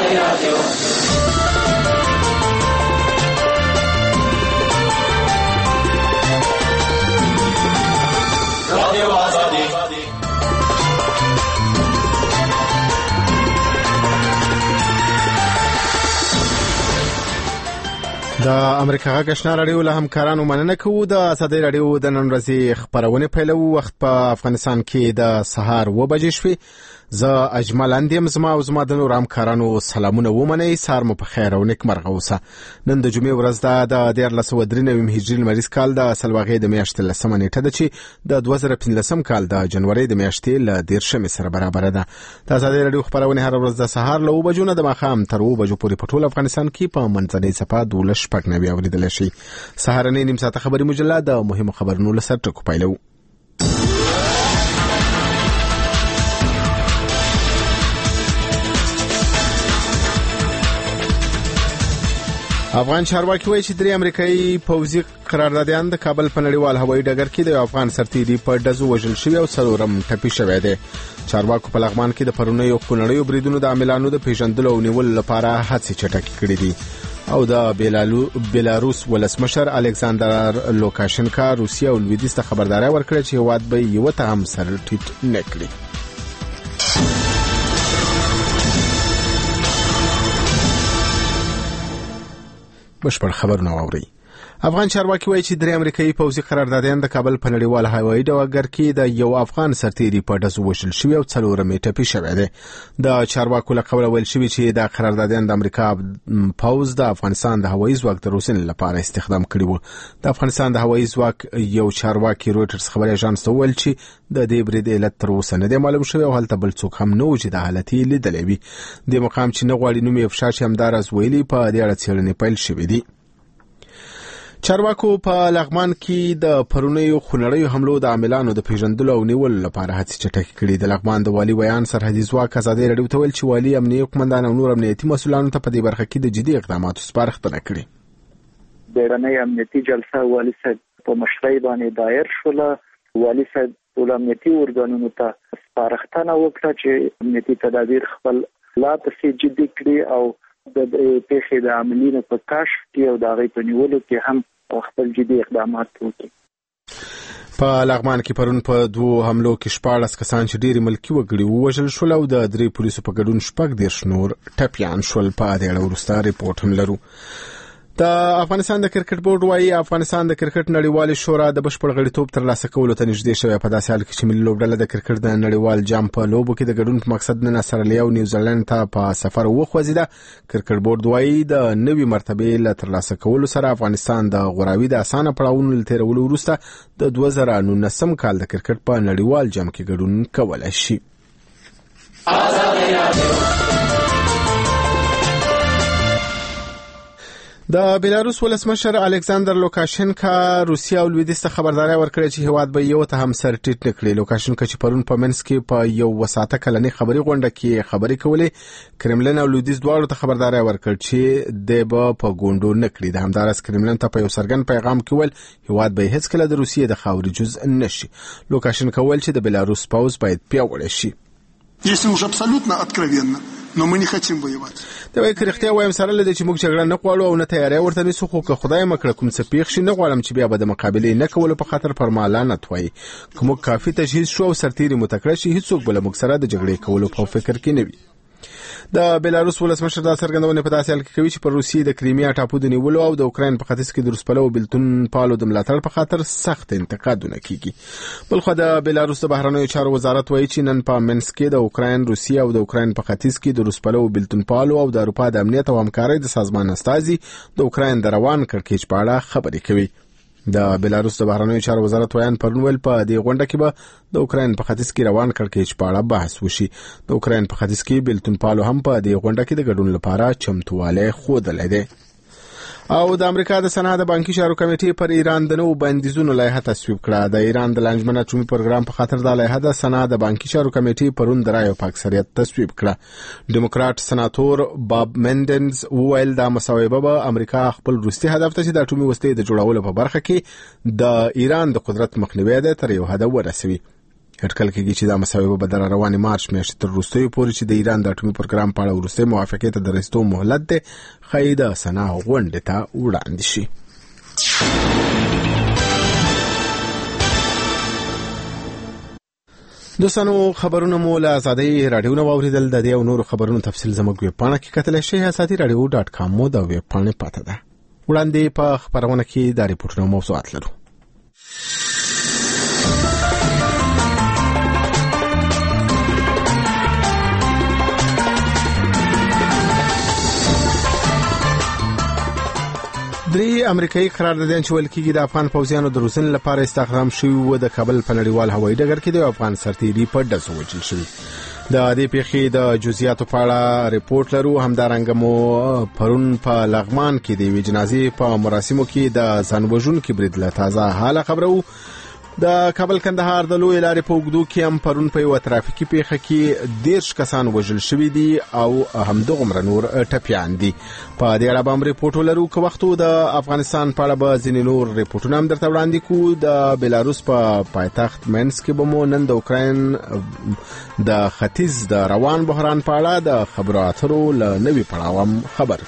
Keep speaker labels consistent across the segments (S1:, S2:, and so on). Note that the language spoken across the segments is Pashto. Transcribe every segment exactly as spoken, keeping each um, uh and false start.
S1: د امریکا غږشنا رادیو له همکارانو مننه کوو. د ازادۍ رادیو د نن ورځې خبرونه پیلو. وخت په افغانستان کې د سهار و بجې شوې. زه اجمل اندیم، زما او زما د نور همکارانو سلامونه ومنئ. سهار مو په خیر او نیکمرغه اوسه. نن د جمعې ورځ ده، د دیارلس سوه درې نوي هجري لمریز کال د سلواغې د میاشتې لسمه نیټه ده چې د دوه زره پنځلسم کال د جنورۍ د میاشتې له دیرشمې سره برابره ده. د ازادۍ رادیو خبرونه هر ورځ د سهار له اوه بجو نه د ماښام تر اوه بجو پورې په ټول افغانستان کې په منځنۍ څپه دولس شپږ نوي اوریدلی شي. سهارنۍ نیم ساعته خبري مجله د مهمو خبرونو له سرټکو پیلوو. افغان چارواکي وایي چې درې امریکایي پوځي قراردادیان د کابل په نړیوال هوایي ډګر کې د افغان سرتیري په ډزو وژل شوي او څلورم ټپي شوی دی. چارواکو په لغمان کې د پرونیو خونړیو بریدونو د عاملانو د پیژندلو او نیولو لپاره هڅې چټکې کړې دي. او د بیلاروس ولسمشر الکساندر لوکاشنکا روسیه او لویدیځ ته خبرداري ورکړه چې هیواد به یو ته هم سر ټیټ نه کړي. بشپړ خبرونه واورئ. افغان چارواکي وایي چې درې امریکایي پوځي قراردادیان د کابل په نړیوال هوایي ډګر کې د یو افغان سرتیري په ډزو وژل شوي او څلورم یې ټپي شوی دی. د چارواکو له قوله ویل شوي چې د قراردادیان د امریکا پوځ د افغانستان د هوایي ځواک د روزنې لپاره استخدام کړي وو. د افغانستان د هوایي ځواک یو چارواکي رويټرز خبري اژانس ته ویل چې د دې برید علت تر اوسه نه دی معلوم شوی او هلته بل څوک هم نه و چې د حالت یې لیدلی وي. د مقام چې نه غواړي نوم یې افشا شي همداراز ویلي په دې اړه څېړنې پیل شوې دي. چارواکو په لغمان کې د پرونیو خونړیو حملو د عاملانو د پیژندلو او نیولو لپاره هڅې چټکې کړې. د لغمان د والي ویان سرحدي ځواک ازادۍ رادیو ته ویل چې والي امنیتي قومندان او نور امنیتي مسؤلانو ته په دې برخه کې د جدي اقداماتو سپارښتنه کړې.
S2: بیرنۍ امنیتي جلسه والي صاحب په مشرۍ باندې دایر شوله. والي صاحب ټول امنیتي ارګانونو ته سپارښتنه وکړه چې امنیتي تدابیر خپل لا پسې جدي کړي او د پیښې د عاملینو په کشف کې او د هغې په نیولو کې هم خپل جدي اقدامات وکړي.
S1: په لغمان کې پرون په دوو حملو کې شپاړس کسان چې ډېری ملکي وګړي ووژل شول او د درې پولیسو په ګډون شپږ دېرش نور ټپیان شول. په دې اړه وروسته ریپورټ هم لرو. د افغانستان د کرکټ بورډ وايي افغانستان د کرکټ نړیوال شورا د بشپړ غړیتوب ترلاسه کولو ته نږدې شوی. په داسې حال کې چې ملي لوبډله د کرکټ د نړیوال جام په لوبو کې د ګډون په مقصد نن استرالیا او نیوزیلند ته په سفر وخوځېده. کرکټ بورډ وايي د نوې مرتبې له ترلاسه کولو سره افغانستان د غوراوي د اسانه پړاوونو له تېرولو وروسته د دوه زره نولسم کال د کرکټ په نړیوال جام کې ګډون کولی شي. د بیلاروس ولسمشر الکساندر لوکاشنکا روسیه او لویدیځ ته خبرداري ورکړه چې هیواد به یو ته هم سر ټیټ نه کړي. لوکاشنکا چې پرون په منسک کې په یو وساته کلنۍ خبري غونډه کې خبري کولې، کرملین او لویدیځ دواړو ته خبرداري ورکړه چې د به په ګوندو نه کړي. د همدارس کرملین ته په یو څرګند پیغام کې ول هیواد به هیڅ کله د روسیې د خاورې جزء نشي. لوکاشنکا ویل چې د بیلاروس پوځ باید پیاوړی شي.
S3: Если уж абсолютно откровенно, но мы не хотим воевать.
S1: دا وایي کرختیا وایم سره لدې چې موږ جګړه نه غواړو او نه تیاری ورته نیسو، خو که خدای مکړه کوم څه پیښ شي نه غواړم چې بیا به د مقابلې نه کولو په خاطر پر ما لعنت وایي. که موږ کافي تجهیز شو او سرتیري مو تکړه شي هیڅوک به له موږ سره د جګړې کولو په فکر کې نه وي. د بیلاروس ولسمشر دا څرګندونه په داسې حال کې کوي چې پر روسیې د کریمیا ټاپو د نیولو او د اوکراین په ختیځ کې د روسپلو بلتون پالو د ملاتړ په خاطر سخت انتقادونه کیږي. بلخو د بیلاروس د بهرنیو چارو وزارت وایي چې نن په منسک کې د اوکراین، روسیې او د اوکراین په ختیځ کې د روسپلو بلتون پالو او د اروپا د امنیت او همکارۍ د سازمان استازي د اوکراین د روان کړکېچ په اړه خبرې کوي. د بیلاروس د بهرنیو چارو وزارت ویان پرون ویل په دې غونډه کې به د اوکراین په ختیځ کې روان کړکېچ په اړه بحث وشي. د اوکراین په ختیځ کې بلتون پالو هم په دې غونډه کې د ګډون لپاره چمتووالی ښودلی دی. او د امریکا د سنا د بانکي چارو کمیټې پر ایران د نوو بندیزونو لایحه تصویب کړه. د ایران د لانجمن اټومي پروګرام په خاطر د لایحه د سنا د بانکي چارو کمیټې پرون د رایو په اکثریت تصویب کړه. ډیموکرات سناتور باب مندنز وویل دا مصوبه به امریکا خپل وروستي هدف ته چې د اټومي وسلې د جوړولو په برخه کې د ایران د قدرت مخنیوی ده تر یو حد ورسوي. اټکل کېږي چې دا مسایل به در روانې مارچ میاشتې تر وروستیو پورې چې د ایران د اټومي پروګرام په اړه وروستۍ موافقې ته د رسېدو مهلت دی ښایي د سنا غونډې ته وړاندې شي. دوستانو خبرونه مو له آزادۍ رادیو نه واوریدل. د دې او نورو خبرونو تفصیل زموږ ویب پاڼه کې کتلی شئ. آزادۍ رادیو ډاټ کام مو د ویب پاڼې پته ده. وړاندې په خبرونه کې د ریپورټونو موضوعات لرو. درې امریکایي قراردادیان چې ویل کېږي د افغان پوځیانو د روزنې لپاره استخدام شوي وو د کابل په نړیوال هوایي ډګر کې د افغان سرتیري په ډزو وژل شوي. د دې پیښې د جزئیاتو په اړه ریپورت لرو. همدارنګه مو پرون په لغمان کې د یوې جنازې په مراسمو کې د ځان وژونکي برید له تازه حاله خبرو. د کابل کندهار د لوی لارې په اوږدو کې هم پرون په یوه ترافیکي پیښه کې دېرش کسان وژل شوي دي او همدغومره نور ټپیان دي. په دې اړه به هم ریپورټ ولرو. که وخت د افغانستان په اړه به ځینې نور ریپورټونه هم درته وړاندې کوو. د بیلاروس په پایتخت مینسک کې به مو نن د اوکراین د ختیځ د روان بحران په اړه د خبرو اترو له نوي پړاو هم خبر.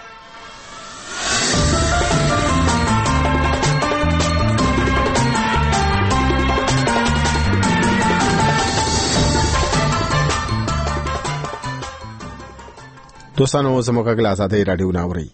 S1: دوستانو زموږ غږ آزادۍ رادیو ناوري.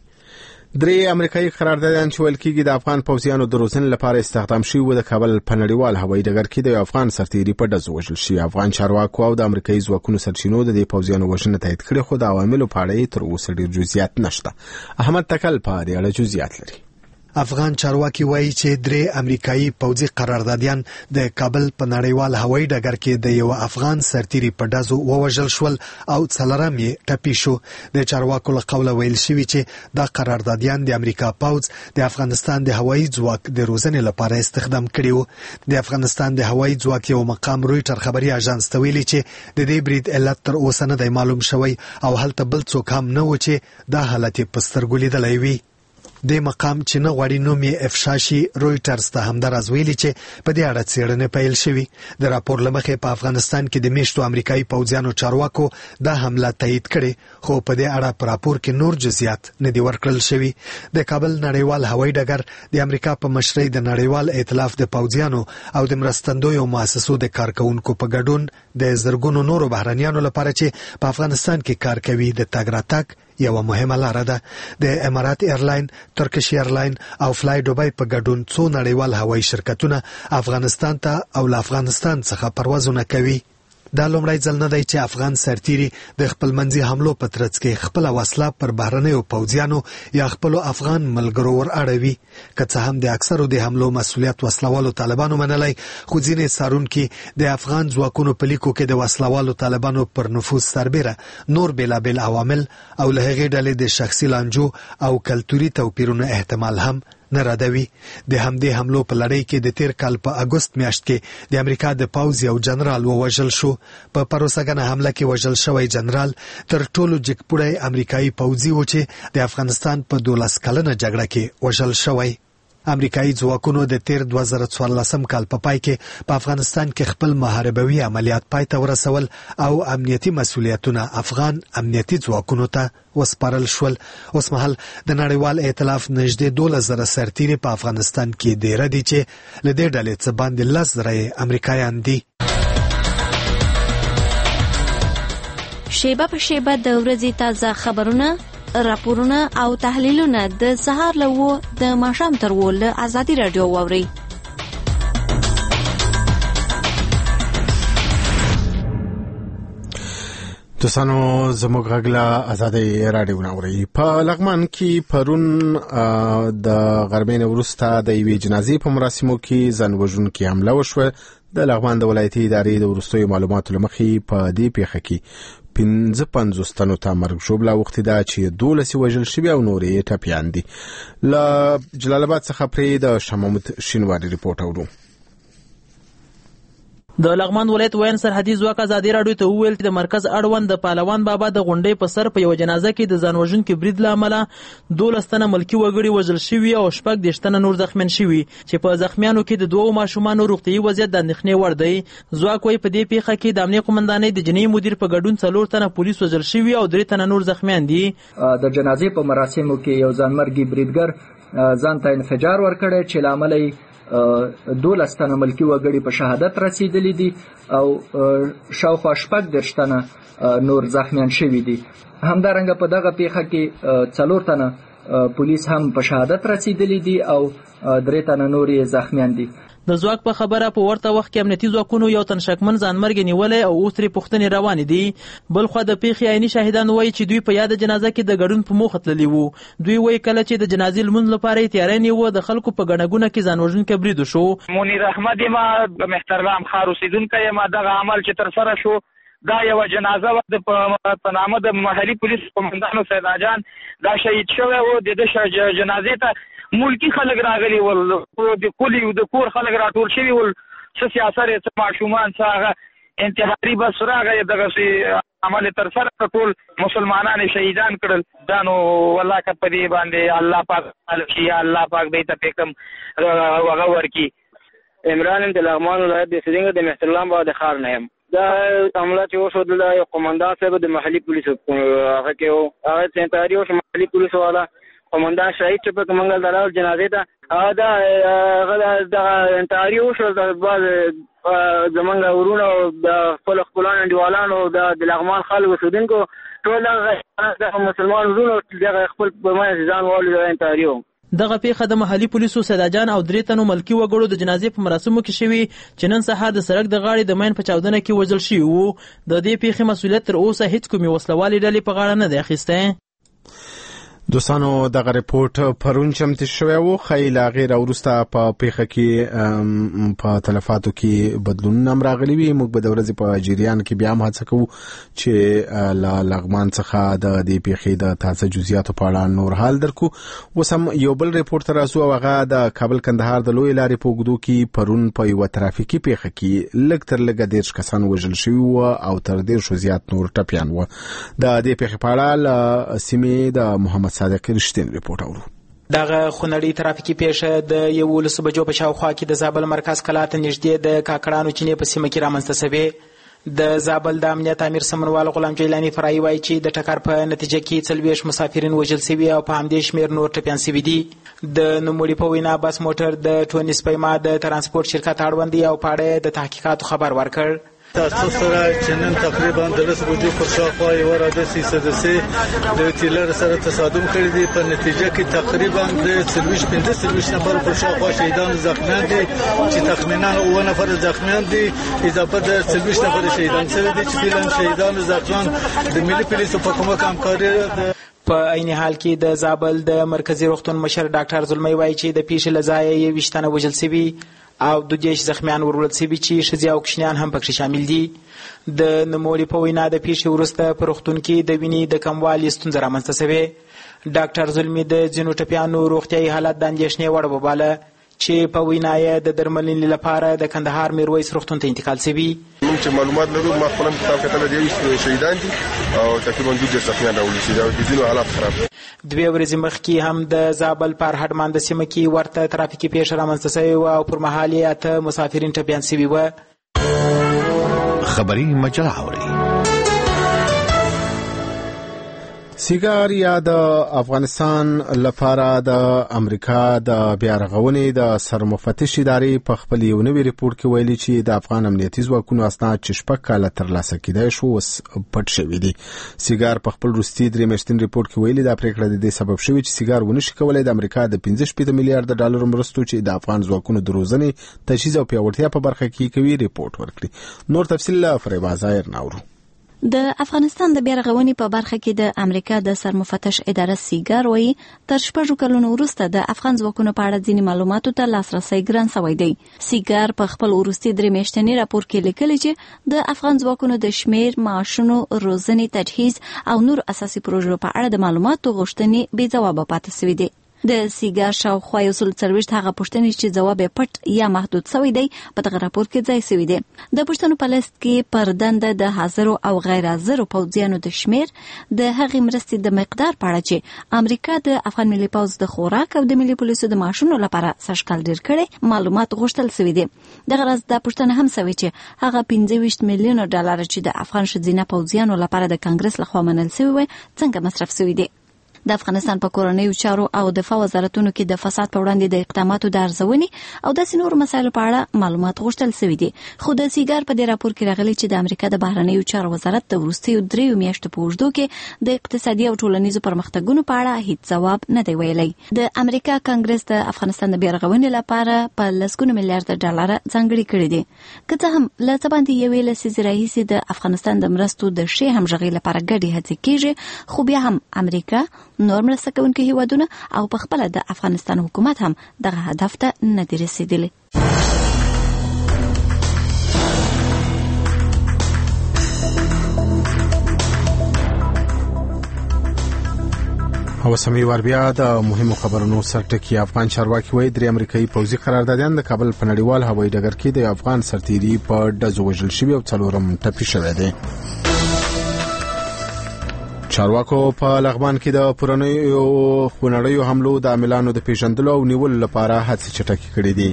S1: درې امریکایي قراردادیان چې ویل کېږي د افغان پوځیانو د روزنې لپاره استخدام شوي وو د کابل په نړیوال هوایي ډګر کې د افغان سرتیري په ډزو وژل شوي. افغان چارواکو او د امریکایي ځواکونو سرچینو د دې پوځیانو وژنه تایید کړې، خو د عواملو په اړه تر اوسه ډېر جزئیات نشته. احمد تکل په دې اړه جزئیات لري.
S4: افغان چارواکي وایي چې درې امریکایي پوځي قراردادیان د کابل په نړیوال هوایي ډګر کې د یو افغان سرتیري په ډزو ووژل شول او څلورم یې ټپي شو. د چارواکو له قوله ویل شوي چې دا قراردادیان د امریکا پوځ د افغانستان د هوایي ځواک د روزنې لپاره استخدام کړي وو. د افغانستان د هوایي ځواک یو مقام رویټر خبري اژانس ته ویلي چې د دې برید علت تر اوسه نه دی معلوم شوی او هلته بل څوک هم نه و چې دا حالت په سترګو لیدلی وي. د مقام چې نه غواړي نوم یې افشا شي رویټرز ته همداراز ویلي چې په دې اړه څېړنې پیل شوي. د راپور له مخې په افغانستان کې د میشتو امریکایي پوځیانو چارواکو دا حمله تایید کړې، خو په دې اړه په راپور کې نور جزئیات نه دي ورکړل شوي. د کابل نړیوال هوایي ډګر د امریکا په مشرۍ د نړیوال ائتلاف د پوځیانو او د مرستندویو مؤسسو د کارکونکو په ګډون د زرګونو نورو بهرنیانو لپاره چې په افغانستان کې کار کوي د تګ راتګ یو مهمه لاره ده. د امارات ایرلاین، ترکیش ایرلاین او فلای دوبای په ګډون څو نړیوال هوایي شرکتونه افغانستان ته او له افغانستان څخه پروازونه کوي. دا لومړی ځل نه دی چې افغان سرتیري د خپلمنځي حملو په ترڅ کې خپل وسله پر بهرنیو پوځیانو یا خپل افغان ملګرو ور اړوي. که څه هم د اکثرو د حملو مسؤلیت وسلوالو طالبانو منلی، خو ځینې څارونکي د افغان ځواکونو په لیکو کې د وسلوالو طالبانو پر نفوذ سربیره نور بېلابېل عوامل او له هغې ډلې د شخصي لانجو او کلتوري توپیرونو احتمال هم نه ردوي. د همدې حملو په لړۍ کې د تیر کال په اګوست میاشت کې د امریکا د پوځ یو جنرال ووژل شو. په پروسږنه حمله کې وژل شوی جنرال تر ټولو جګپوړی امریکایي پوځي و چې د افغانستان په دولس کلنه جګړه کې وژل شوی. امریکایي ځواکونو د تیر دوه زره څوارلسم کال په پای کې په افغانستان کې خپل محاربوي عملیات پای ته ورسول او امنیتي مسؤلیتونه افغان امنیتي ځواکونو ته وسپارل شول. اوس مهال د نړیوال ائتلاف نږدې دولس زره سرتیري په افغانستان کې ډېر دي چې له دې ډلې څخه باندې لس زره امریکایان دي.
S5: شیبه په شیبه د ورځې تازه خبرونه، راپورونه او تحلیلونه د سهار له و د ماښام تر و له آزادۍ رادیو واورئ.
S1: دوستانو زموږ غږ له آزادۍ رادیو ناوري. په لغمان کې پرون د غرمې وروسته د یوې جنازې په مراسمو کې ځان وژونکي حمله وشوه. د لغمان د ولایتي ادارې د وروستیو معلوماتو له مخې په دې پیښه کې پنځه پنځوس تنو ته مرګ ژوبله اوښتې ده چې دولس وژل شوي او نور یې ټپیان دي. له جلال آباد څخه پرې د شاه محمود شینواري ریپورټ اورو.
S6: د لغمان ولایت وین سرحدي ځواک ازادي راډیو ته وویل چې د مرکز اړوند د پهلوان بابا د غونډې په سر په یو جنازه کې د ځان وژونکي برید له امله دولس تنه ملکي وګړي وژل شوي او شپږ دېرش تنه نور زخمیان شوي چې په زخمیانو کې د دوو ماشومانو روغتیايي وضعیت د اندېښنې وړ دی. ځواک وایي په دې پیښه کې د امنیه قومندانۍ د جنایي مدیر په ګډون څلور تنه پولیس وژل شوي او درې تنه نور زخمیان دي.
S7: د جنازې په مراسمو کې یو ځانمرګي بریدګر ځان ته انفجار ورکړی چې له امله یې دولس تنه ملکي وګړي په شهادت رسیدلي دي او شاوخوا شپږ دېرش تنه نور زخمیان شوي دي. همدارنګه په دغه پیښه کې څلور تنه پولیس هم په شهادت رسیدلي دي او درې تنه نور یې زخمیان دي.
S6: د ځواک په خبره په ورته وخت کې امنیتي ځواکونو یو تن شکمن ځانمرګي نیولی او اوس ترې پوښتنې روانې دي. بل خوا د پیښې عیني شاهدان وایي چې دوی په یاده جنازه کې د ګډون په موخه تللي وو. دوی وایي کله چې د جنازې لمونځ لپاره یې تیاری نیوه د خلکو په ګڼه ګوڼه کې ځان وژونکی برید وشو.
S8: منیر احمد یم، د مهترلام ښار اوسېدونکی یم. دغه عمل چې ترسره شو دا یوه جنازه وه په نامه د محلي پولیس قومندان سیدا جان دا شهید شوی و. د ده جنازې ته ملکی خلک راغلي ول، د کلي د کور خلک راټول شوي ول، څه سیاست یې څه ماشومان څه هغه انتحاري بس راغی دغسې عمل یې ترسره کړه. ټول مسلمانان یې شهیدان کړل. دا نو والله که په دې باندې الله پاک شي یا الله پاک دی ته پې کوم هغه ورکړي. عمران یم د لغمان ولایت د اوسېدونکی د مهترلام بابا د ښار نه یم. دا عمله چې وشو دلته یو قومندان صاحب د محلي پولیسو هغه کې و، هغه انتحاري وشو محلي پولیسو والا قومندان شهید چې پکې منګل ته راغلل جنازې ته. هغه دا هغه دغه انتحاري وشو. بعض زمونږ ورونه او د خپلو خپلوانو انډیوالانو د لغمان خلک اوسېدونکو ټول دغه مسلمان ورونو دغه خپل په منځ ځان والو دغه انتحاري و.
S6: دغه پیښه د محلي پولیسو سیدا جان او درې تنو ملکي وګړو د جنازې په مراسمو کې شوي چې نن سهار د سړک د غاړې د مین په چاودنه کې وژل شوي وو. د دې پیښې مسؤلیت تر اوسه هیڅ کومې وسلوالې ډلې په غاړه نه دی اخیستی.
S1: دوستانو دغه ریپورت پرون چمتو شوی و. خی لا غیر وروسته په پیښه کې په تلفاتو کې بدلونونه هم راغلي وي. موږ به د ورځې په جریان کې بیا هم هڅه کوو چې له لغمان څخه د دې پیښې د تازه جزئیاتو په اړه نور حال درکو. اوس هم یو بل ریپورت راځو او هغه د کابل کندهار د لوی لارې په اوږدو کې پرون په یوه ترافیکي پیښه کې لږ تر لږه دېرش کسان وژل شوي وو او تر دېرشو زیات نور ټپیان وو. د دې پیښې په اړه له سیمې د محمد صادق رښتین ریپورت اورو.
S9: دغه خونړۍ ترافیکي پیښه د یولسو بجو په شاوخوا کې د زابل مرکز کلا ته نږدې د کاکړانو چینې په سیمه کې رامنځته شوې. د زابل د امنیت امیر سمنوال غلام جیلاني فرایي وایي چې د ټکر په نتیجه کې څلوېښت مسافرین وژل شوي او په همدې شمېر نور ټپیان شوي دي. د نوموړي په وینا بس موټر د ټونس پیما د ترانسپورت شرکت اړوند دی او په اړه د تحقیقاتو خبر ورکړ.
S10: تاسو سره چې نن تقریبا د لس بجو پر شاوخوا یو راده سیسه د ټیلر سره تصادم کړی دی. په نتیجه کې تقریبا د څلوېښت پنځه څلوېښت نفر پر شاوخوا شهیدان زخمیان دي چې تخمینا اووه نفر زخمیان دي اضافه د څلوېښت نفر شهیدان شوي دي چې فعلا شهیدان زخمیان د ملي پولیسو په کومک همکاري.
S9: په عین حال کې د زابل د مرکزی روغتون مشر ډاکټر زلمی وایي چې د پیښې له ځایه یوویشت تنه وژل شوي او دوه دېرش زخمیان وروړل شوي چې ښځې او کوچنیان هم پکې شامل دي. د نوموړي په وینا د پیښې وروسته په روغتون کې د وینې د کموالي ستونزه رامنځته شوې. ډاکټر زلمي د ځینو ټپیانو روغتیايي حالت د اندېښنې وړ وباله چې په وینا یې د درملنې لپاره د کندهار میرویس روغتون ته انتقال شوي.
S11: موږ چې معلومات لرو ما خپل کتاب کتل دی شهیدان دي او تقریبا دوه دېرش زخمیان راوړل شوي او د ځینو حالات خراب.
S9: دوه ورځې مخکې هم د زابل پر هډمان د سیمه کې ورته ترافیکي پیښه رامنځته شوې وه او پر مهال یې اته مسافرین ټپیان شوي وه.
S12: خبري مجله اوري.
S1: سیګار یا د افغانستان لپاره د امریکا د بیارغونې د سرمفتش ادارې په خپل یو نوی ریپورت کې ویلي چې د افغان امنیتي ځواکونو اسناد چې شپږ کاله ترلاسه کېدای شو اوس پټ شوي دي. سیګار په خپل وروستي درې میاشتین ریپورت کې ویلي دا پریکړه د دې سبب شوې چې سیګار ونه شي کولی د امریکا د پنځه شپېته میلیارډ ډالر مرستو چې د افغان ځواکونو د روزنې تجهیز او پیاوړتیا په برخه کې کوي ریپورت ورکړي. نور تفصیل له فریبا ظاهر ناورو.
S5: د افغانستان د بیارغونې په برخه کې د امریکا د سرمفتش اداره سیګار وایي تر شپږو کلونو وروسته د افغان ځواکونو په اړه ځینې معلوماتو ته لاسرسی ګران شوی دی. سیګار په خپل وروستي درې میاشتني راپور کې لیکلي چې د افغان ځواکونو د شمیر، معاشونو، روزنې، تجهیز او نور اساسي پروژو په اړه د معلوماتو غوښتنې بې ځوابه پاتې شوې دي. د سیګار شاوخوا یو سل څلوېښت هغه پوښتنې چې ځواب یې پټ یا محدود شوی دی په دغه راپور کې ځای شوی دی. د پوښتنو په لیست کې پر دنده د حاضرو او غیر حاضرو پوځیانو د شمیر، د هغې مرستې د مقدار په اړه چې امریکا د افغان ملي پوځ د خوراک او د ملي پولیسو د معاشونو لپاره سږکال ډیر کړي معلومات غوښتل شوي دي. دغه راز دا پوښتنه هم شوې چې هغه پنځه ویشت میلیونه ډالر چې د افغان ښځینه پوځیانو لپاره د کانګرس لخوا منل شوي وي څنګه مصرف شوي دي. د افغانستان په کورنیو چارو او دفاع وزارتونو کې د فساد په وړاندې د اقداماتو د ارزونې او داسې نورو مسایلو په اړه معلومات غوښتل شوي دي. خو د سیګار په دې راپور کې راغلي چې د امریکا د بهرنیو چارو وزارت د وروستیو دریو میاشتو په اوږدو کې د اقتصادي او ټولنیزو پرمختګونو په اړه هیڅ ځواب نه دی ویلی. د امریکا کانګرس د افغانستان د بیارغونې لپاره په لسګونو میلیارډ ډالر ځانګړي کړي دي. که څه هم له څه باندې یوې لسیزې راهیسې د افغانستان د مرستو د ښې همغږۍ لپاره ګډې هڅې کېږي، خو بیا هم امریکا نور مرسته کوونکي هیوادونه او په خپله د افغانستان حکومت هم دغه هدف ته نه دي رسېدلي.
S1: او سمې ور بیا د مهمو خبرونو سرټکی. افغان چارواکي وایي درې امریکایي پوځي قراردادیان د کابل په نړیوال هوایي ډګر کې د افغان سرتیري په ډزو وژل شوي او څلورم ټپي شوی دی. چارواکو په لغمان کې د پرونیو خونړیو حملو د عاملانو د پیژندلو او نیولو لپاره هڅې چټکې کړې دي.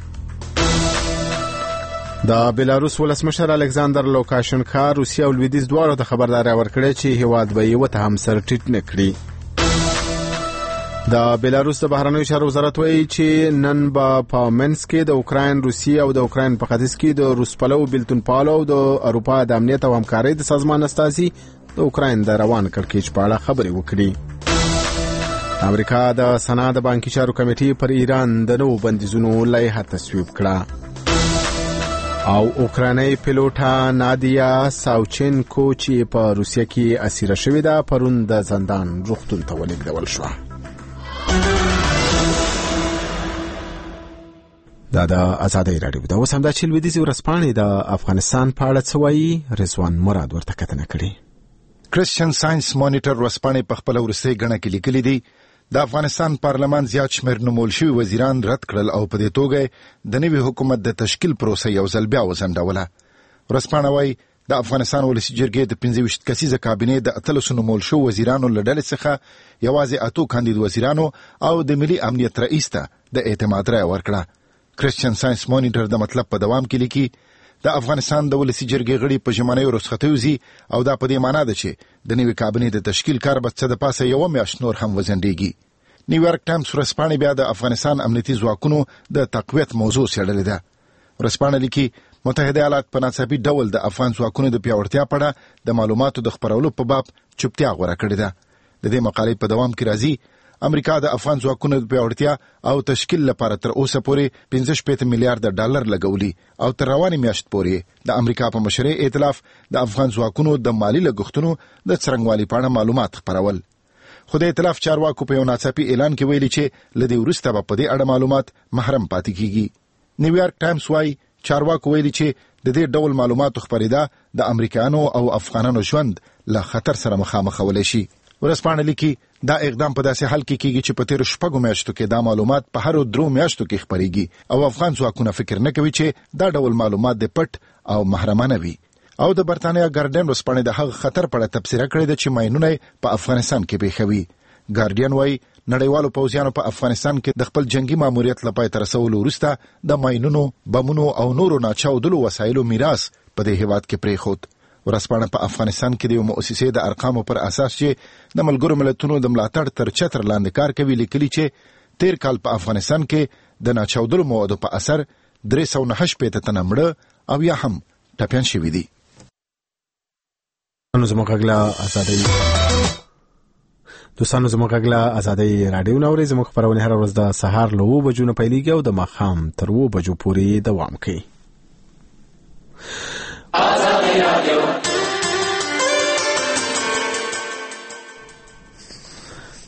S1: د بیلاروس ولسمشر الکساندر لوکاشنکا روسیه او لویدیځ دواړو ته خبرداری ورکړې چې هیواد به یې وته هم سر ټیټ نه کړي. د بیلاروس د بهرنیو چارو وزارت وایي چې نن به په منسک کې د اوکراین، روسیې او د اوکراین په ختیځ کې د روسپلو، بیلتونپالو او د اروپا د امنیت او همکارۍ د سازمان استازي د اوکراین د روان کړکېچ په اړه خبرې وکړي. امریکا د سنا د بانکي چارو کمیټې پر ایران د نوو بندیزونو لایحه تصویب کړه او اوکرایني پیلوټه نادیا ساوچنکو چې په روسیه کې اسیره شوې ده پرون د زندان روغتون ته ولېږدول شوه. دا د آزادۍ راډیو ده. اوس همدا چې لویدیځې ورځپاڼې د افغانستان په اړه څه وایي، رضوان مراد ورته کتنه کړې.
S12: کرسچن ساينس مانیټر ورځپاڼې په خپل ورسته غڼه کې لیکلي دي د افغانستان پارلمان زیات شمېر نومول شوي وزیران رد کړل او په دې توګه د نوي حکومت د تشکیل پروسه یو ځل بیا وځنډوله. ورځپاڼه وايي د افغانستان ولسی جرګې د پنځه ویشت کسیزه کابینې د اتلس نومول شو وزیرانو له ډلې څخه یوازې اتو کاندید وزیرانو او د ملي امنیت رئیس ته د اعتماد رای ورکړه. کرسچن ساينس مانیټر د مطلب په دوام کې لیکي د افغانستان د ولسی جرګې غړي په ژمنیو رخصتیو زی او دا په دې معنی ده چې د نوي کابینې د تشکیل کار به څه د پاسه یو میاشت نور هم وزندېږي. نیویارک ټایمز ورځپاڼې بیا د افغانستان امنیتي ځواکونو د تقویت موضوع څېړلې ده. ورځپاڼه لیکي متحده ایالات په ناڅاپي ډول د افغان ځواکونو د پیاوړتیا په اړه د معلوماتو د خپرولو په باب چوپتیا غوره کړې ده. د دې مقالې په دوام کې راځي امریکا د افغان ځواکونو د پیاوړتیا او تشکیل لپاره تر اوسه پورې پنځه شپېته میلیارډ ډالر لګولي او تر روانې میاشت پورې د امریکا په مشرۍ ائتلاف د افغان ځواکونو د مالی لګښتونو د څرنګوالي په اړه معلومات خپرول. خو د ائتلاف چارواکو په یو ناڅاپي اعلان کې ویلي چې لدې وروسته به په دې اړه معلومات محرم پاتې کیږي. نیویارک ټایمز وايي چارواکو ویلي چې د دې ډول معلوماتو خپرېدا د امریکایانو او افغانانو ژوند له خطر سره مخامخولی شي. ورځپاڼه لیکي دا اقدام په داسې حال کې کیږي چې په تیرو شپږو میاشتو کې دا معلومات په هرو درو میاشتو کې خپرېږي او افغان ځواکونه فکر نه کوي چې دا ډول معلومات د پټ او محرمانه وي. او د برتانیا ګارډین ورځپاڼې د هغه خطر په اړه تبصره کړې ده چې ماینونه په افغانستان کې پیښوي. ګارډین وايي نړیوالو پوځیانو په افغانستان کې د خپل جنگي ماموریت لپاره تر رسولو وروسته د ماینونو، بمونو او نورو ناچاودلو وسایلو میراث په دې هیواد کې پریښود. ورځپاڼه په افغانستان کې د یو مؤسسې د ارقامو پر اساس چې د ملګرو ملتونو د ملاتړ تر چتر لاندې کار کوي لیکلي چې تیر کال په افغانستان کې د ناچاودلو موادو په اثر درې سوه نهه شپېته تنه مړه او یا هم ټپیان شوي دي.
S1: نو زموږ غږ له ازادۍ دوستانو زموږ غږ له ازادۍ راډیو نوري زموږ خپرونه هر ورځ د سهار له اوه بجو نه پیلېږي او د ماښام تر اوه بجو پورې دوام کوي. ازادۍ راډیو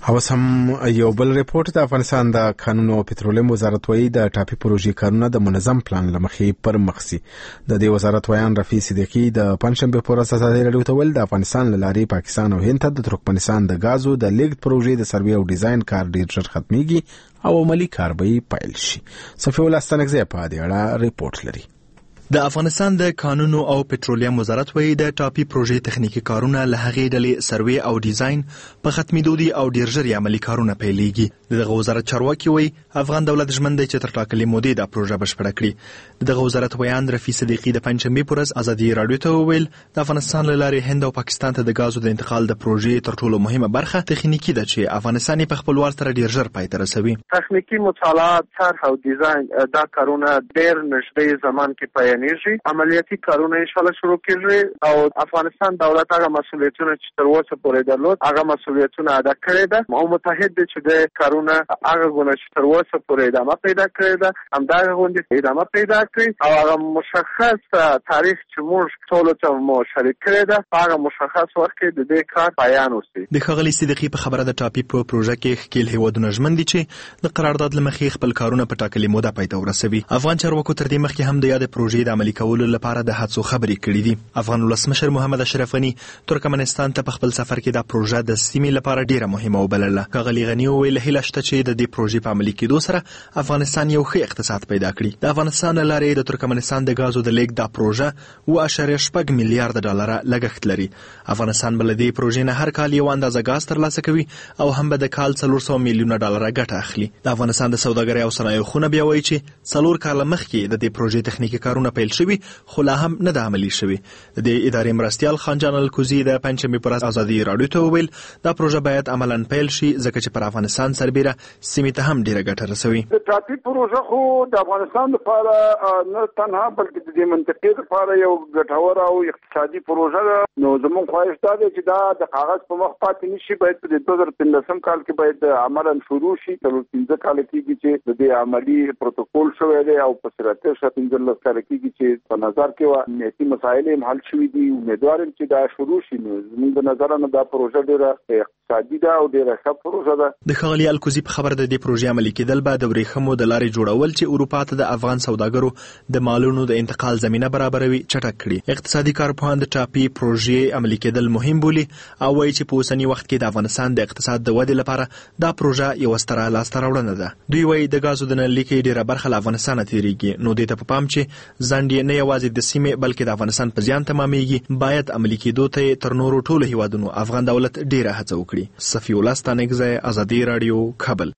S1: او سم یو بل ریپورت د افغانستان د قانون او پټرولیم وزارت وایي د ټاپي پروژې کارونه د منظم پلان لمخې پر مخ سي. د دې وزارت ویان رفیع صدیقي د پنځشنبه پر ورځ ازادي راډیو ته ویل د افغانستان له لارې پاکستان او هند ته د ترکمنستان د غازو د لیږد پروژې د سروې او ډیزاین کار ډیر ژر ختميږي او عملی کار به پیل شي. صفي الله ستنګزه په دې اړه ریپورت لري.
S13: د افغانستان د قانون او پټرولیم وزارت وایي د ټاپي پروژې تخنیکی کارونه له هغې ډلې سروې او ډیزاین په ختمېدو دي او ډیر ژر عملي کارونه پیلېږي. دغه وزارت چارواکي وایي افغان دولت ژمن دی چې تر ټاکلې مودې دا پروژه بشپړه کړي. دغه وزارت ویان رفیع صدیقي د پنځشنبې په ورځ ازادي راډیو ته وویل د افغانستان له لارې هند او پاکستان ته د غازو د انتقال د پروژې تر ټولو مهمه برخه تخنیکی ده چې افغانستان په خپلوار سره ډیر ژر پای ته رسوي.
S14: تخنیکی مطالعات، طرح او ډیزاین دا کارونه ډیر نږدې زمان کې پیلېږي. عملیاتي کارونه ان شاء الله شروع کیږي او افغانستان دولت هغه مسؤلیتونه چې تر اوسه پورې درلود هغه مسؤلیتونه ادا کړی ده او متحد دي چې د کارونه هغه غونه چې تر اوسه پورې ادامه پیدا کړی ده همدغه غونډې ادامه پیدا کړي او هغه مشخص تاریخ چې موږ ټول ته مو شریک کړی ده هغه مشخص وخت کې د دې کار پایان وسی.
S13: د ښاغلي صدیقي په خبره د ټاپي په پروژه کې ښکیل هیوادونه ژمن دي چې د قرارداد له مخې خپل کارونه په ټاکلې موده پای ته ورسوي. افغان چارواکو تر دې مخکې هم د یاد پروژې د عملي کولو لپاره د هڅو خبرې کړې دي. افغان ولسمشر محمد اشرف غني ترکمنستان ته په خپل سفر کې دا پروژه د سیمې لپاره ډیره مهمه وبلله. ښاغلي غني وویل هیله شته چې د دې پروژې په عملي کېدو سره افغانستان یو ښه اقتصاد پیدا کړي. د افغانستان له لارې د ترکمنستان د غازو د لیږد دا پروژه اوه اعشاریه شپږ میلیارډ ډالره لګښت لري. افغانستان به له دې پروژې نه هر کال یو اندازه غاز ترلاسه کوي او هم به د کال څلور سوه میلیونه ډالره ګټه اخلي. د افغانستان د سوداګرۍ او صنایعو خونه بیا وایي چې څلور کاله مخکې د دې پروژې تخنیکي کارونه پیل شوي خو لا هم نه د عملي شوي. د دې ادارې مرستیال خانجان الکوزي د پنځشنبې پر ورځ ازادي راډیو ته وویل دا پروژه باید عملاً پیل شي ځکه چې پر افغانستان سربیره سیمې ته هم ډیره ګټه رسوي.
S15: د ټاپي پروژه خو د افغانستان لپاره نه تنها بلکې د دې منطقې لپاره یو ګټور او اقتصادي پروژه ده. نو زموږ خواهش دا دی چې دا د کاغذ په مخ پاتې نشي، باید په دوه زره پنځلسم کال کې باید عملاً شروع شي. څلور پنځه کال کېږي چې د دې عملي پروتوکول شوی دی او په سرته شته پنځلس کال کېږي چې په نظر کې و امنیتي مسایل هم حل شوي دي. امیدوارم چې دا شروع شي. نو زموږ د نظر نه دا پروژه ډیره اقتصادي ده او ډیره ښه پروژه ده.
S13: د ښاغلي الکوزي په خبره د دې پروژې عملي کېدل به د ورېښمو د لارې جوړول چې اروپا ته د افغان سوداګرو د مالونو د انتقال زمینه برابروي چټک کړي. اقتصادي کارپوهان د ټاپي پروژې عملي کېدل مهم بولي او وایي چې په اوسني وخت کې د افغانستان د اقتصاد د ودې لپاره دا پروژه یو ستره لاسته راوړنه ده. دوی وایي د غازو د نل لیکې ډیره برخه له افغانستان تیریږي. نو دې ته په پام چې ځنډ نه یوازې د سیمې بلکې د افغانستان په زیان تمامېږي باید عملي کېدو ته تر نورو ټولو هیوادونو افغان دولت ډیره هڅه وکړي. صفي الله ستانګزی، ازادي راډیو، کابل.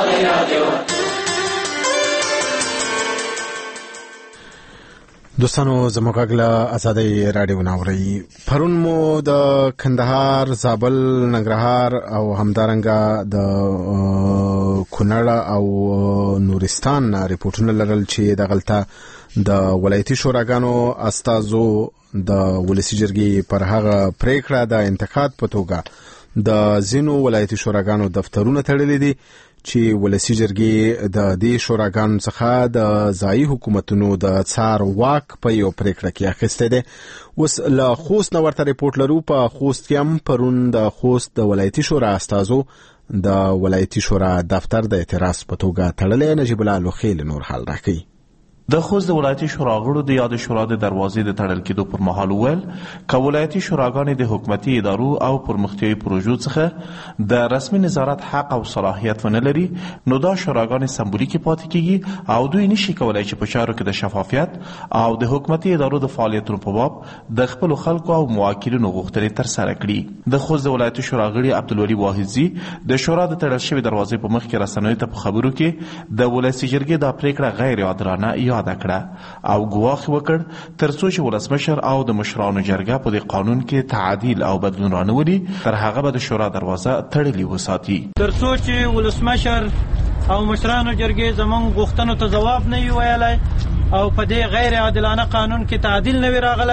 S1: دوستانو زموږ غږ له ازادي راډیو ناوري. پرون مو د کندهار، زابل، ننګرهار او همدارنګه د کونړ او نورستان ریپورتونه لرل چې د غلطه د ولایتي شوراګانو استازو د ولسی جرګې پر هغه پریکړه د انتقاد په توګه د زینو ولایتي شوراګانو دفترونه تړلي دي چې ولسی جرګې د دې شوراګانو څخه د ځایي حکومتونو د څار واک په یو پریکړه کې اخیسته ده. اوس له خوست نو ورته ریپورت لرو. په خوست کې هم پرون د خوست د ولایتي شورا استازو د ولایتي شورا دفتر د اعتراض په توګه تړلې. نجیب الله لوخیل نور حال راکړي.
S16: د خوست د ولایتي شورا غړو د یاد شورا د دروازې د تړل کېدو پر مهال وویل که ولایتي شوراګانې د حکومتي ادارو او پرمختیایي پروژو څخه د رسمي نظارت حق او صلاحیت ونه لري نو دا شوراګانې سمبولیکې پاتې کېږي او دوی نشي کولای چې په چارو کې د شفافیت او د حکومتي ادارو د فعالیتونو په باب د خپلو خلکو او موکلینو غوښتنې ترسره کړي. د خوست د ولایتي شورا غړي عبدالولي واحدزي د شورا د تړل شوې دروازې په مخ کې رسنیو ته په خبرو کې د ولسی جرګې دا پریکړه غیر عادلانه یاد کړه او ګواښ وکړ ترڅو چې ولسمشر او د مشرانو جرګه په دې قانون کې تعدیل او بدلون رانولي تر هغه به د شورا دروازه تړلې وساتي.
S17: ترڅو چې ولسمشر او مشرانو جرګې زمونږ غوښتنو ته ځواب نه وی ویلی او په دې غیر عادلانه قانون کې تعدیل نه وی راغلی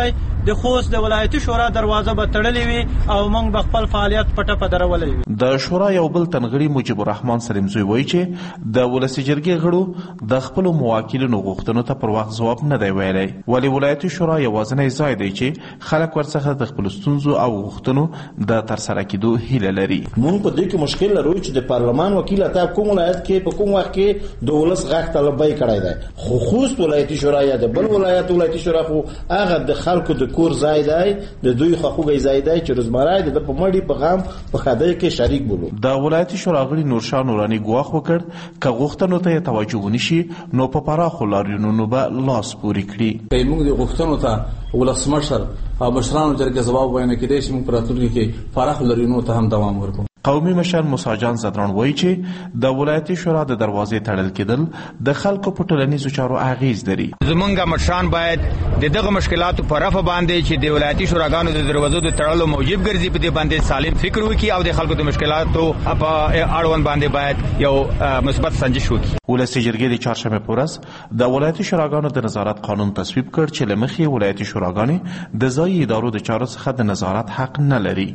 S17: د خوست د ولایتي شورا دروازه به تړلې وي او موږ به خپل فعالیت په ټپه درولې وي.
S16: د شورا یو بل تنغړي مجيب الرحمن سلیمزوی وایي چې د ولسي جرګې غړو د خپل موکلینو غوښتنو ته پر وخت ځواب نه دی ویلی، ولې ولایتي شورا یوازینی ځای دی چې خلک ورڅخه د خپل ستونزو او غوښتنو د ترسره کېدو هیله لري.
S18: موږ په دې کې مشکل لرو چې د پارلمان وکیل اته کوم ولایت کې په کوم وخت کې د ولس غږ طلبای کړی دی، خو خوست ولایتي شورا یا د بل ولایت ولایتي شورا خو هغه د خلکو د کور ځای دی، د دوی خواخوږی ځای دی چې روزمره د په مړی په غم په خدای کې شریک بولو.
S16: د ولایتي شورا غړي نورشاه نوراني ګواښ وکړ که غوښتنو ته توجه ونشي نو په پراخو لاریونونو به لاس پورې کړي.
S19: موږ د غوښتنو ته ولسمشر او مشرانو جرګې ځواب وایي کېدای شي موږ په راتلونکي کې پراخو لاریونونو ته هم دوام ورکړو.
S16: قومي مشر موسی جان زدران وایي چې د ولایتي شورا د دروازې تړل کېدل د خلکو په ټولنیزو چارو اغیز لري.
S20: زمونږ مشران باید د دغه مشکلاتو په رفع باندې چې د ولایتي شوراګانو د دروازو د تړلو موجب ګرځي په دې باندې سالم فکر وکړي او د خلکو د مشکلاتو په اړوند باندې باید یو مثبت سنجش وکړي.
S16: ولسي جرګې د چهارشنبې په ورځ د ولایتي شوراګانو د نظارت قانون تصویب کړ چې له مخې ولایتي شوراګانې د ځایي ادارو د چارو څخه د نظارت حق نه لري.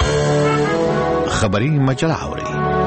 S21: خبری مجله اوري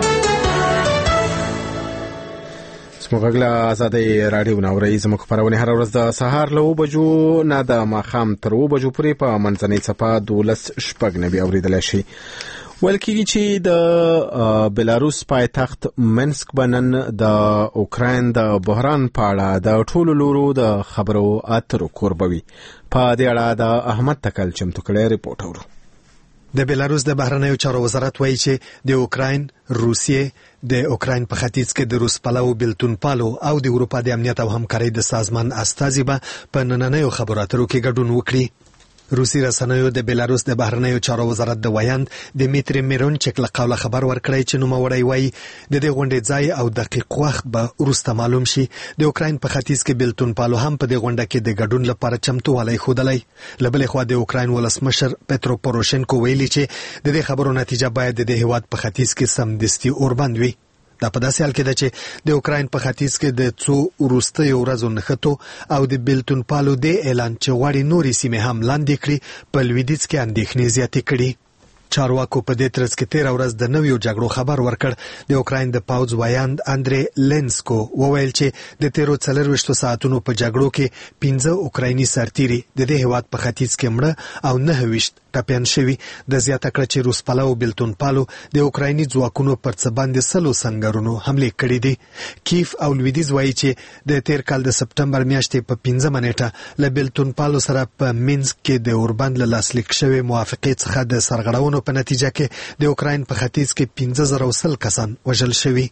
S1: سمغلا آزادۍ رادیو ناوري زموږ خبرونه هر ورځ د سهار له اوه بجو نه د ماښام تر اوه بجو پورې په منځنۍ څپه دولس شپږ نوي اورېدلی شي. ویل کېږي چې د بلاروس پایتخت منسک به نن د اوکراین د بحران په اړه د ټولو لورو د خبرو اترو کوربه وي. په دې اړه د احمد تکل چمتو کړی رپورټ اورو.
S4: د بلاروس د بهرنیو چارو وزارت وایي چې د اوکراین، روسیې، د اوکراین په ختیځ کې د روس پلو بلتون پالو او د اروپا د امنیت او همکارۍ د سازمان استازي به په نننیو خبرو اترو کې ګډون وکړي. روسي رسنیو د بلاروس د بهرنیو چارو وزارت د ویاند دمیتری میرونچک له قوله خبر ورکړی چې نوموړی وایي د دې غونډې ځای او دقیق وخت به وروسته معلوم شي. د اوکراین په ختیځ کې بلتون پالو هم په دې غونډه کې د ګډون لپاره چمتووالی ښودلی. له بلې خوا د اوکراین ولسمشر پترو پوروشنکو ویلي چې د دې خبرو نتیجه باید د دې هیواد په ختیځ کې سمدستي اوربند وي. دا په داسې حال کې ده چې د اوکراین په ختیځ کې د څو وروستیو ورځو نښتو او د بلتون پالو د اعلان چې غواړي نورې سیمې هم لاندې کړي په لویدیځ کې اندېښنې زیاتې کړي. چارواکو په دې ترڅ کې تیره ورځ د نویو جګړو خبر ورکړ. د اوکراین د پاوځ ویاند اندرې لینسکو وویل چې د تیرو څلرویشتو ساعتونو په جګړو کې پنځه اوکرایني سرتیري د دې هیواد په ختیځ کې مړه او نهه ویشت ټپیان شوي. د زیاته کړه چې روس پلو بلتون پالو د اوکرایني ځواکونو پر څه باندې سلو سنګرونو حملې کړې دي. کیف او لویدیځ وایي چې د تیر کال د سپټمبر میاشتې په پنځمه نیټه له بلتون پالو سره په مینسک کې د اوربند له لاسلیک شوې موافقې څخه د سرغړونو په نتیجه کې د اوکراین په ختیځ کې پنځه زره او سل کسان وژل شوي.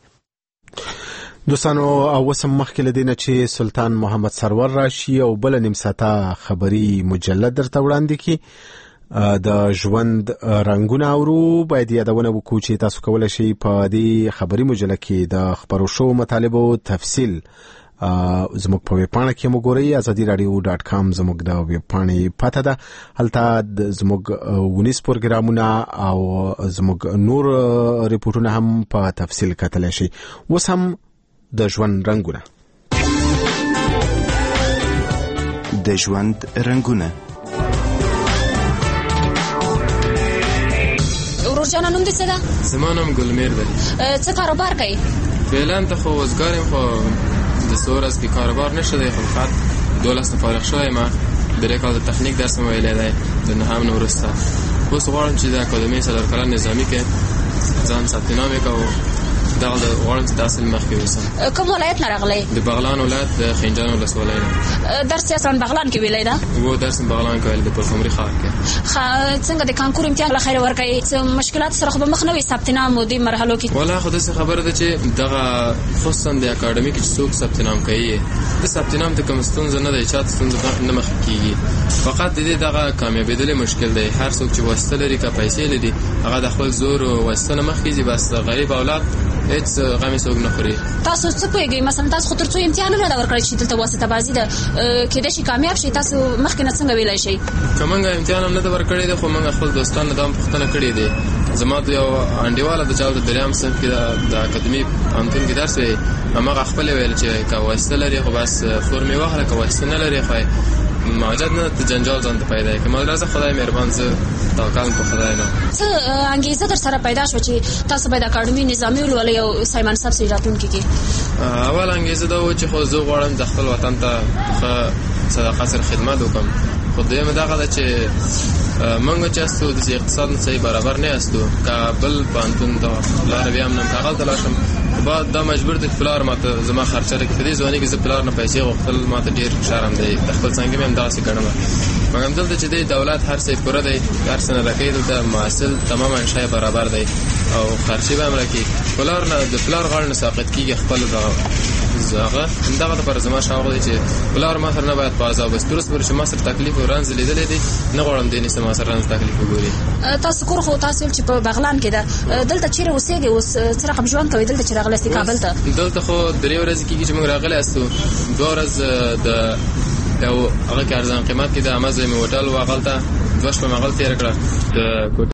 S1: دوستانو او وسم مخکې لدینه چې سلطان محمد سرور راشي او بل نیم ساعته خبری مجلد درته وړاندې کی د ژوند رنگونه اورو. باید یادونه وکړو چې تاسو کولای شئ په دې خبری مجله کې د خبرو شو مطالبه او تفصیل زموږ په ویب پاڼه کې وګورئ. ازادي رادیو ډاټ کام زموږ د ویب پاڼې پته ده. هلته زموږ ونیس پروګرامونه او زموږ نور ریپورتونه هم په تفصیل کتلی شئ. اوس هم د ژوند رنگونه.
S21: د ژوند رنگونه.
S22: ورجانا نوم دې څه ده؟
S23: زما نوم ګلمیر دی.
S22: څه کاروبار کوي؟
S23: فعلا ته خو وزګار یم، خو د څو ورځې کې کاروبار نشته دی. خو فقط دولس نه فارغ شوی یم. درې کال د تخنیک درس مې ویلی دی د نهم نه وروسته. اوس غواړم چې د اکاډمۍ څلور کلن نظامي کې ځان ثبت نام وکړم. دغه غواړم چې تحصیل مخکې وسم.
S22: کوم ولایت نه راغلی؟
S23: د بغلان ولایت د خنجان ولسوالۍ نه.
S22: درس یې اصلا بغلان کې ویلی ده؟
S23: و درس بغلان کې ویلی د پلخمري ښار کې.
S22: څنګه د کانکور امتحان له خیره ورکوي؟ څه مشکلات سره خو به مخ نه وي ثبت نام و دې مرحلو کې؟
S23: والله خو داسې خبره ده چې دغه خصوصا د اکاډمي کې چې څوک ثبت نام کوي د ثبت نام ته کوم ستونزه نه ده، چاته ستونزه نه مخ کېږي. فقط د دې دغه کامیابېدل مشکل دی. هر څوک چې واسطه لري که پیسې لري هغه د خپل زور او واسطه نه مخ کېږي. بس غریب اولاد هیڅ غمی څوک نه خوري.
S22: تاسو څه پوهیږئ مثلا تاسو خو تر څو امتحان نه ده ورکړی چې دلته واسطه بازي ده کېدای شي کامیاب شي، تاسو مخکې نه څنګه ویلی شئ؟
S23: که موږ امتحان هم نه ده ورکړی دی خو موږ خپل دوستانو دا هم پوښتنه کړې دی. زما د یو انډیواله د چا د دریم صنف کې د اکاډمي پوهنتون کې درس وی هماغه خپله ویل چې که واسطه لري خو بس فورم یې واخله، که واسطه نه لري خو ماجد نه ته جنجال ځان ته پیدا کړي مدرسه خدای مهربان زه توکل په خدای نه
S22: څه انګیزه در سره پیدا شو چې تاسو باید اکاډمي نظامی ولولئ او سایمن صاحب سره راتلونکي کې
S23: اول انګیزه دا و چې خو زه غواړم د خپل وطن ته صداقت سره خدمت وکم خو دویمه دغه ده چې موږ چې استو د اقتصاد صحیح برابر نه استو کابل پانتون دا لار بیا هم کاغذ تلاشم بعد دا مجبور د پلار ماته زما خرچه لري په دې ځواني کې زه پلار نه پیسې غوښتل ماته ډیر شرم دی د خپل څنګه مې هم داسې کړم مګر دلته چې د دولت هر څه پوره دی هر څه نه راکې دلته معاصل تماما شای برابر دی او خرچه به هم راکې پلار نه د پلار غاړه نه ساقط کیږي خپل زغه دغه پر زما شاوغ دی چې بلار ما سره نه باید پازا بس درست پر شما سره تکلیف او رنز لیدل دي نه غواړم دې نه ما سره رنز تکلیف وګوري
S22: تاسو کور خو تاسو چې په بغلان کې ده دلته چیرې اوسېږي اوس څه رقم ژوند کوي دلته چې راغلی کابل ته
S23: دلته خو درې ورځې کېږي چې موږ راغلی استو دوه ورځ د یو هغه کې ارزان قیمت کې د امازه می هوټل واغلته دوه شپه مغل تیر کړه د